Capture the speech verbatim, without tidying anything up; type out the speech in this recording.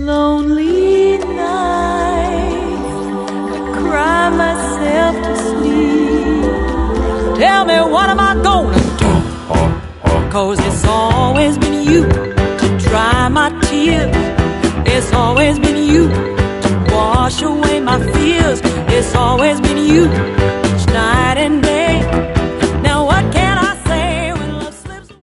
lonely nights, I cry myself to sleep. Tell me, what am I gonna do? 'Cause it's always been you to dry my tears. It's always been you to wash away my fears. It's always been you each night and day.